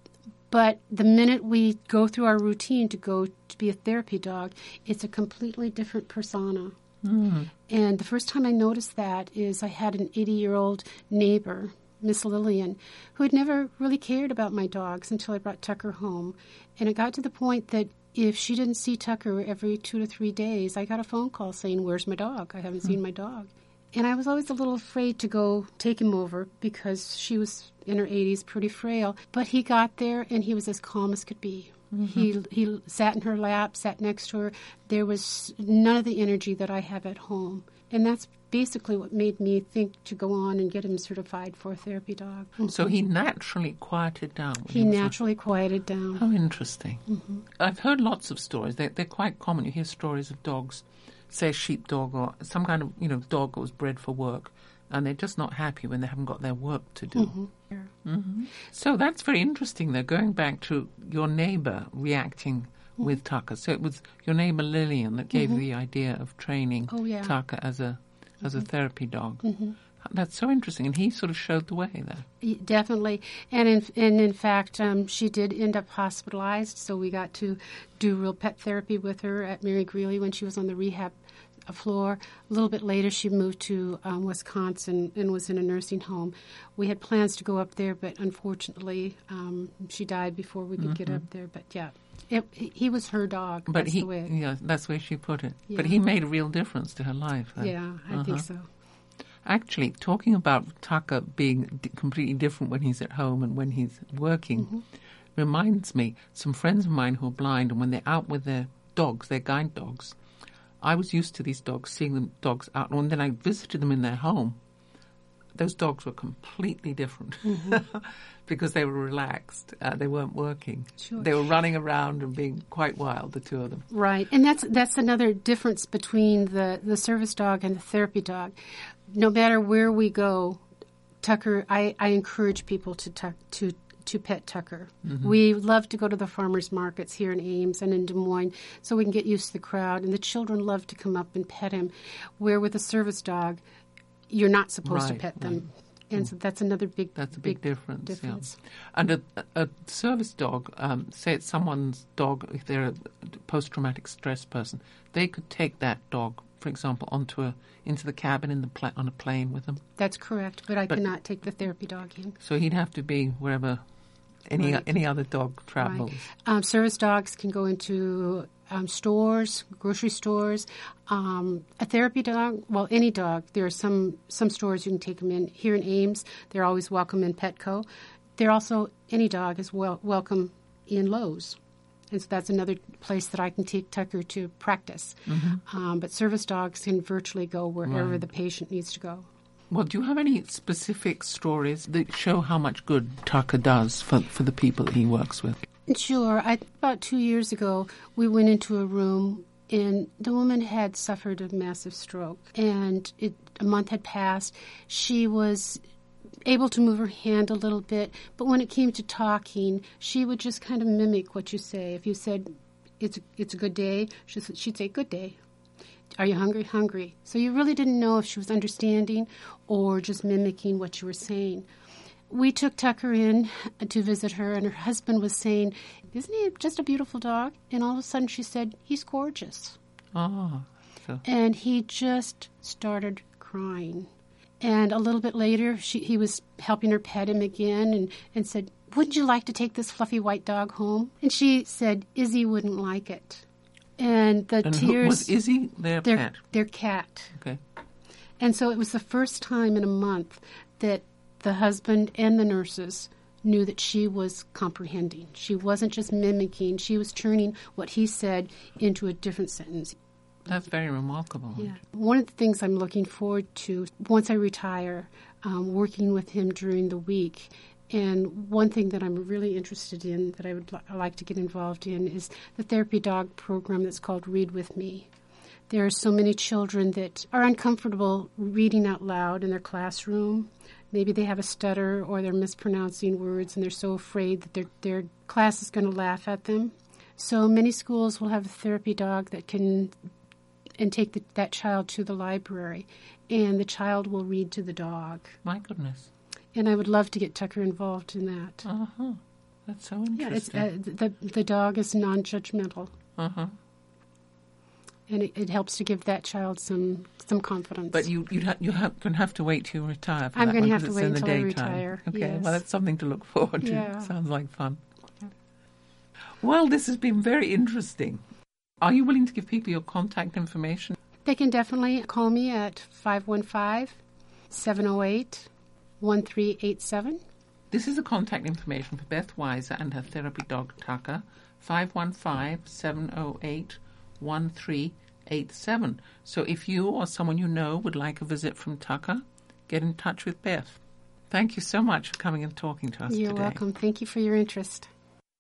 But the minute we go through our routine to go to be a therapy dog, it's a completely different persona. Mm. And the first time I noticed that is I had an eighty-year-old neighbor, Miss Lillian, who had never really cared about my dogs until I brought Tucker home. And it got to the point that if she didn't see Tucker every two to three days, I got a phone call saying, "Where's my dog? I haven't mm. seen my dog." And I was always a little afraid to go take him over because she was in her eighties, pretty frail. But he got there, and he was as calm as could be. Mm-hmm. He he sat in her lap, sat next to her. There was none of the energy that I have at home. And that's basically what made me think to go on and get him certified for a therapy dog. Mm-hmm. So he naturally quieted down? He naturally quieted down. How interesting. Mm-hmm. I've heard lots of stories. They're, they're quite common. You hear stories of dogs, say a sheepdog or some kind of, you know, dog that was bred for work, and they're just not happy when they haven't got their work to do. Mm-hmm. Mm-hmm. So that's very interesting, though, going back to your neighbour reacting mm-hmm. with Tucker. So it was your neighbour Lillian that gave mm-hmm. you the idea of training oh, yeah. Tucker as a as mm-hmm. a therapy dog. Mm-hmm. That's so interesting, and he sort of showed the way there. Definitely, and in and in fact, um, she did end up hospitalized. So we got to do real pet therapy with her at Mary Greeley when she was on the rehab floor. A little bit later, she moved to um, Wisconsin and was in a nursing home. We had plans to go up there, but unfortunately, um, she died before we could mm-hmm. get up there. But yeah, it, he was her dog. But that's he, the way. yeah, that's the way she put it. Yeah. But he made a real difference to her life. Then. Yeah, I uh-huh. think so. Actually, talking about Tucker being d- completely different when he's at home and when he's working mm-hmm. reminds me, some friends of mine who are blind, and when they're out with their dogs, their guide dogs, I was used to these dogs, seeing them dogs out, and then I visited them in their home. Those dogs were completely different mm-hmm. because they were relaxed. Uh, they weren't working. Sure. They were running around and being quite wild, the two of them. Right, and that's that's another difference between the, the service dog and the therapy dog. No matter where we go, Tucker, I, I encourage people to tuck, to to pet Tucker. Mm-hmm. We love to go to the farmers markets here in Ames and in Des Moines so we can get used to the crowd, and the children love to come up and pet him, where with a service dog, you're not supposed right, to pet them. Right. And so that's another big That's a big, big difference. difference. Yeah. And a, a service dog, um, say it's someone's dog, if they're a post-traumatic stress person, they could take that dog, for example, onto a into the cabin in the pla- on a plane with them. That's correct, but I but, cannot take the therapy dog in. So he'd have to be wherever any right. any other dog travels. Right. Um, service dogs can go into um, stores, grocery stores. Um, a therapy dog, well, any dog. There are some some stores you can take them in. Here in Ames, they're always welcome in Petco. They're also, any dog is wel- welcome in Lowe's. And so that's another place that I can take Tucker to practice. Mm-hmm. Um, but service dogs can virtually go wherever right. the patient needs to go. Well, do you have any specific stories that show how much good Tucker does for, for the people that he works with? Sure. I, about two years ago, we went into a room, and the woman had suffered a massive stroke. And it, a month had passed. She was able to move her hand a little bit, but when it came to talking, she would just kind of mimic what you say. If you said, it's, it's a good day, she'd say, good day. Are you hungry? Hungry. So you really didn't know if she was understanding or just mimicking what you were saying. We took Tucker in to visit her, and her husband was saying, isn't he just a beautiful dog? And all of a sudden she said, he's gorgeous. Oh. So. And he just started crying. And a little bit later, she, he was helping her pet him again and, and said, wouldn't you like to take this fluffy white dog home? And she said, Izzy wouldn't like it. And the and tears... Who, was Izzy their, their pet? Their cat. Okay. And so it was the first time in a month that the husband and the nurses knew that she was comprehending. She wasn't just mimicking. She was turning what he said into a different sentence. That's very remarkable. Yeah. One of the things I'm looking forward to once I retire, um, working with him during the week. And one thing that I'm really interested in that I would li- like to get involved in is the therapy dog program that's called Read With Me. There are so many children that are uncomfortable reading out loud in their classroom. Maybe they have a stutter or they're mispronouncing words and they're so afraid that their, their class is going to laugh at them. So many schools will have a therapy dog that can and take the, that child to the library, and the child will read to the dog. My goodness. And I would love to get Tucker involved in that. Uh-huh. That's so interesting. Yeah, it's, uh, the, the dog is non-judgmental. Uh-huh. And it, it helps to give that child some some confidence. But you you ha- you have, going to have to wait till you retire for I'm that going to one, have to 'cause wait it's in until I the daytime. retire. Okay, yes. well, that's something to look forward to. Yeah. Sounds like fun. Well, this has been very interesting. Are you willing to give people your contact information? They can definitely call me at five one five, seven oh eight, one three eight seven. This is the contact information for Beth Weiser and her therapy dog Tucker, five one five, seven oh eight, one three eight seven. So if you or someone you know would like a visit from Tucker, get in touch with Beth. Thank you so much for coming and talking to us You're today. welcome. Thank you for your interest.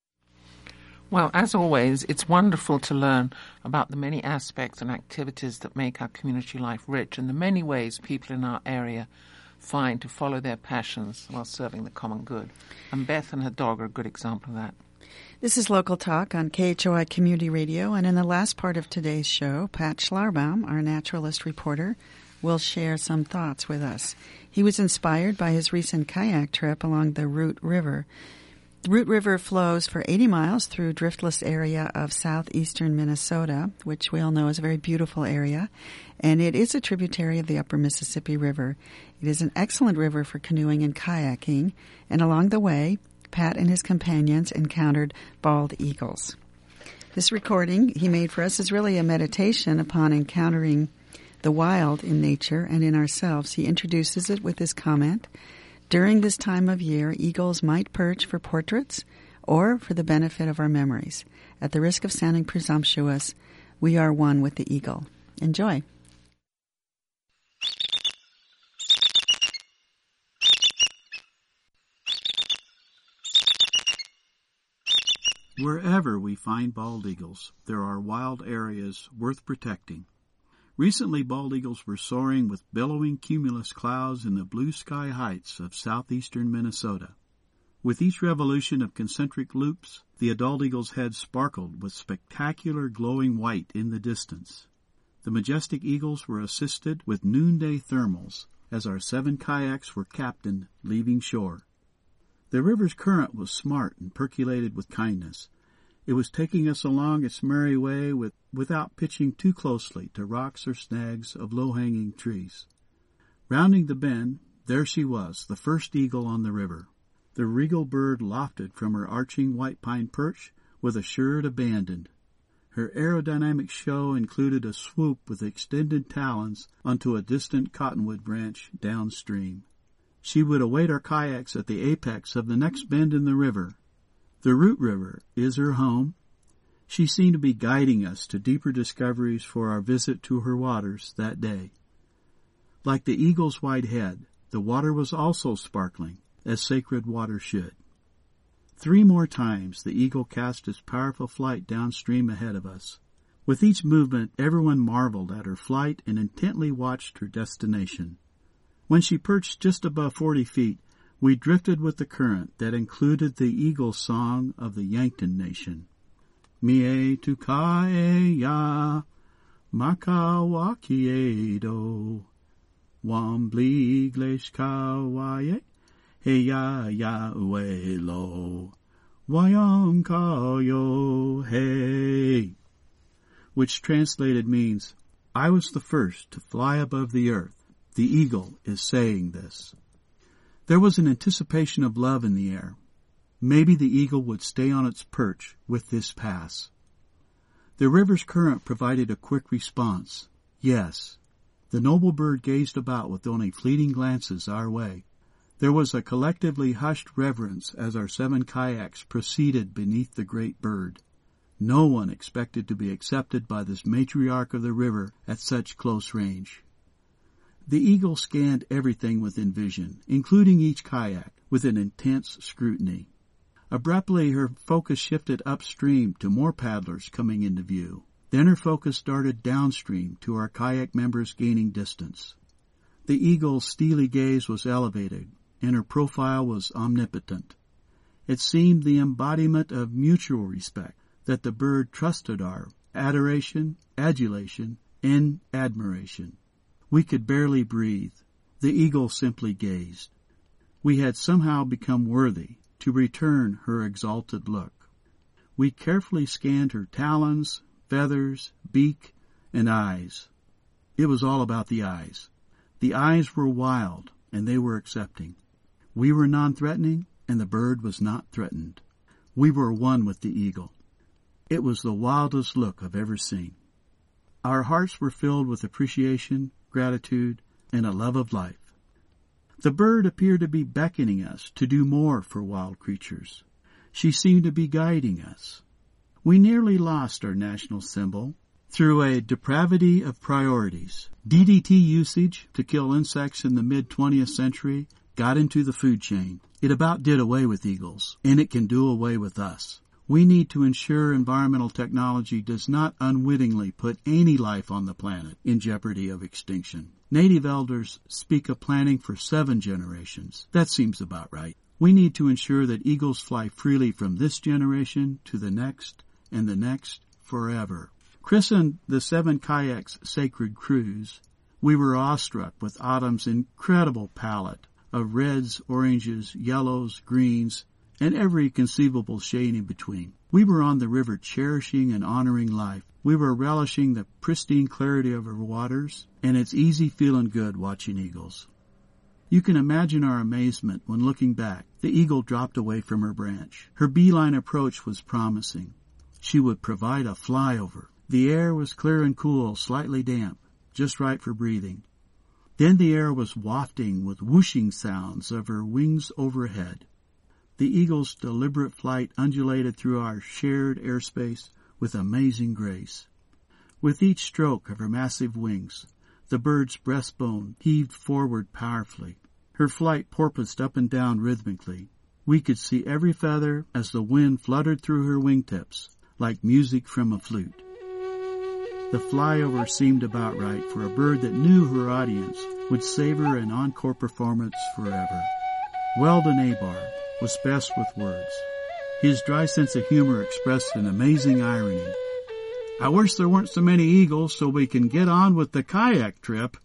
Well, as always, it's wonderful to learn about the many aspects and activities that make our community life rich and the many ways people in our area find to follow their passions while serving the common good. And Beth and her dog are a good example of that. This is Local Talk on K H O I Community Radio, and in the last part of today's show, Pat Schlarbaum, our naturalist reporter, will share some thoughts with us. He was inspired by his recent kayak trip along the Root River. The Root River flows for eighty miles through driftless area of southeastern Minnesota, which we all know is a very beautiful area, and it is a tributary of the upper Mississippi River. It is an excellent river for canoeing and kayaking, and along the way, Pat and his companions encountered bald eagles. This recording he made for us is really a meditation upon encountering the wild in nature and in ourselves. He introduces it with this comment: during this time of year, eagles might perch for portraits or for the benefit of our memories. At the risk of sounding presumptuous, we are one with the eagle. Enjoy. Wherever we find bald eagles, there are wild areas worth protecting. Recently, bald eagles were soaring with billowing cumulus clouds in the blue sky heights of southeastern Minnesota. With each revolution of concentric loops, the adult eagle's head sparkled with spectacular glowing white in the distance. The majestic eagles were assisted with noonday thermals as our seven kayaks were captained, leaving shore. The river's current was smart and percolated with kindness. It was taking us along its merry way with, without pitching too closely to rocks or snags of low-hanging trees. Rounding the bend, there she was, the first eagle on the river. The regal bird lofted from her arching white pine perch with assured abandon. Her aerodynamic show included a swoop with extended talons onto a distant cottonwood branch downstream. She would await our kayaks at the apex of the next bend in the river. The Root River is her home. She seemed to be guiding us to deeper discoveries for our visit to her waters that day. Like the eagle's white head, the water was also sparkling, as sacred water should. Three more times the eagle cast his powerful flight downstream ahead of us. With each movement, everyone marveled at her flight and intently watched her destination. When she perched just above forty feet, we drifted with the current that included the eagle song of the Yankton Nation. Mie tu kaeya, makawakiedo, wambli glesh kawaye, heya ya uelo, wayam kayo hey, which translated means, I was the first to fly above the earth. The eagle is saying this. There was an anticipation of love in the air. Maybe the eagle would stay on its perch with this pass. The river's current provided a quick response. Yes. The noble bird gazed about with only fleeting glances our way. There was a collectively hushed reverence as our seven kayaks proceeded beneath the great bird. No one expected to be accepted by this matriarch of the river at such close range. The eagle scanned everything within vision, including each kayak, with an intense scrutiny. Abruptly, her focus shifted upstream to more paddlers coming into view. Then her focus darted downstream to our kayak members gaining distance. The eagle's steely gaze was elevated, and her profile was omnipotent. It seemed the embodiment of mutual respect, that the bird trusted our adoration, adulation, and admiration. We could barely breathe. The eagle simply gazed. We had somehow become worthy to return her exalted look. We carefully scanned her talons, feathers, beak, and eyes. It was all about the eyes. The eyes were wild, and they were accepting. We were non-threatening, and the bird was not threatened. We were one with the eagle. It was the wildest look I've ever seen. Our hearts were filled with appreciation, gratitude, and a love of life. The bird appeared to be beckoning us to do more for wild creatures. She seemed to be guiding us. We nearly lost our national symbol through a depravity of priorities. D D T usage to kill insects in the mid-twentieth century got into the food chain. It about did away with eagles, and it can do away with us. We need to ensure environmental technology does not unwittingly put any life on the planet in jeopardy of extinction. Native elders speak of planning for seven generations. That seems about right. We need to ensure that eagles fly freely from this generation to the next and the next forever. Christened the Seven Kayaks Sacred Cruise, we were awestruck with autumn's incredible palette of reds, oranges, yellows, greens, and every conceivable shade in between. We were on the river cherishing and honoring life. We were relishing the pristine clarity of her waters, and it's easy feeling good watching eagles. You can imagine our amazement when looking back, the eagle dropped away from her branch. Her beeline approach was promising. She would provide a flyover. The air was clear and cool, slightly damp, just right for breathing. Then the air was wafting with whooshing sounds of her wings overhead. The eagle's deliberate flight undulated through our shared airspace with amazing grace. With each stroke of her massive wings, the bird's breastbone heaved forward powerfully. Her flight porpoised up and down rhythmically. We could see every feather as the wind fluttered through her wingtips, like music from a flute. The flyover seemed about right for a bird that knew her audience would savor an encore performance forever. Weldon Abar was best with words. His dry sense of humor expressed an amazing irony. I wish there weren't so many eagles so we can get on with the kayak trip.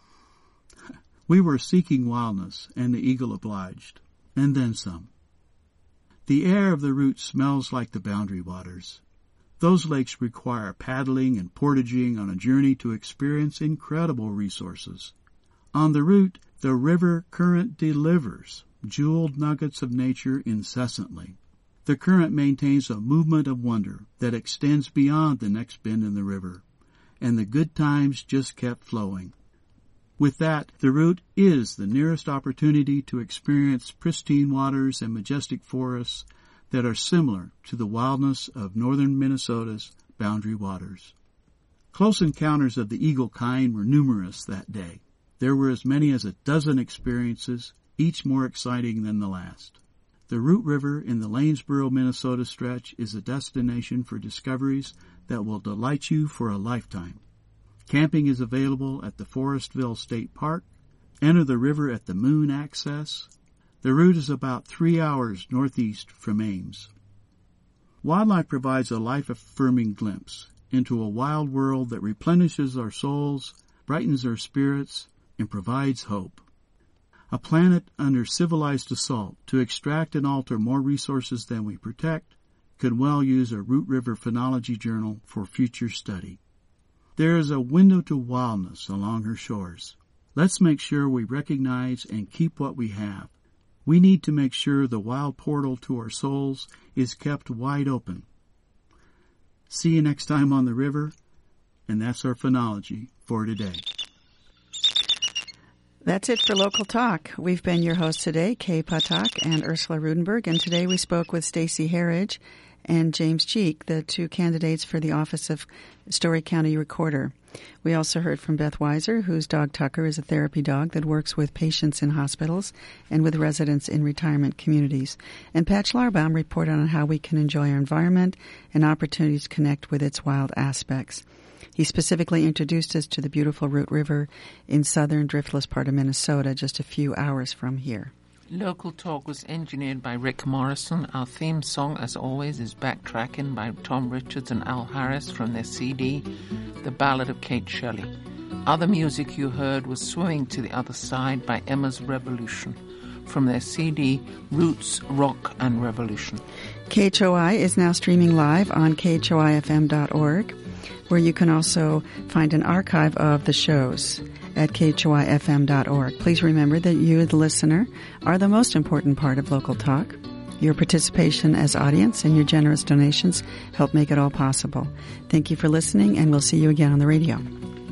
We were seeking wildness, and the eagle obliged, and then some. The air of the route smells like the Boundary Waters. Those lakes require paddling and portaging on a journey to experience incredible resources. On the route, the river current delivers jeweled nuggets of nature incessantly. The current maintains a movement of wonder that extends beyond the next bend in the river, and the good times just kept flowing. With that, the route is the nearest opportunity to experience pristine waters and majestic forests that are similar to the wildness of northern Minnesota's Boundary Waters. Close encounters of the eagle kind were numerous that day. There were as many as a dozen experiences, each more exciting than the last. The Root River in the Lanesboro, Minnesota stretch is a destination for discoveries that will delight you for a lifetime. Camping is available at the Forestville State Park. Enter the river at the Moon Access. The route is about three hours northeast from Ames. Wildlife provides a life-affirming glimpse into a wild world that replenishes our souls, brightens our spirits, and provides hope. A planet under civilized assault to extract and alter more resources than we protect could well use a Root River phenology journal for future study. There is a window to wildness along her shores. Let's make sure we recognize and keep what we have. We need to make sure the wild portal to our souls is kept wide open. See you next time on the river, and that's our phenology for today. That's it for Local Talk. We've been your hosts today, Kay Patak and Ursula Rudenberg, and today we spoke with Stacy Harridge and James Cheek, the two candidates for the office of Story County Recorder. We also heard from Beth Weiser, whose dog Tucker is a therapy dog that works with patients in hospitals and with residents in retirement communities. And Pat Schlarbaum reported on how we can enjoy our environment and opportunities to connect with its wild aspects. He specifically introduced us to the beautiful Root River in southern driftless part of Minnesota, just a few hours from here. Local Talk was engineered by Rick Morrison. Our theme song, as always, is Backtracking by Tom Richards and Al Harris from their C D, The Ballad of Kate Shelley. Other music you heard was Swimming to the Other Side by Emma's Revolution from their C D, Roots, Rock and Revolution. K H O I is now streaming live on K H O I F M dot org, where you can also find an archive of the shows at K H O I F M dot org. Please remember that you, the listener, are the most important part of Local Talk. Your participation as audience and your generous donations help make it all possible. Thank you for listening, and we'll see you again on the radio.